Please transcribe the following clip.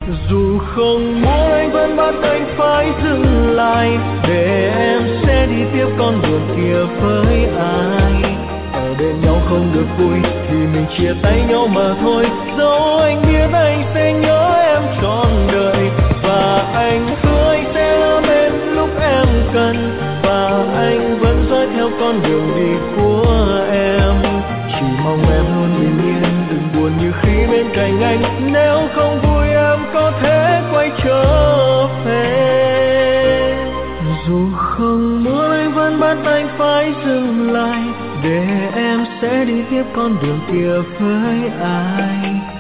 Dù không muốn anh vẫn bắt anh phải dừng lại, để em sẽ đi tiếp con đường kia với ai. Ở bên nhau không được vui thì mình chia tay nhau mà thôi. Dẫu anh biết anh sẽ nhớ em trọn đời, và anh hứa anh sẽ ở bên lúc em cần, và anh vẫn dõi theo con đường đi của em. Chỉ mong em luôn bình yên, đừng buồn như khi bên cạnh anh. Nếu không vui em có thể quay trở về. Dù không muốn anh vẫn bắt anh phải dừng lại, để em sẽ đi tiếp con đường kia với ai.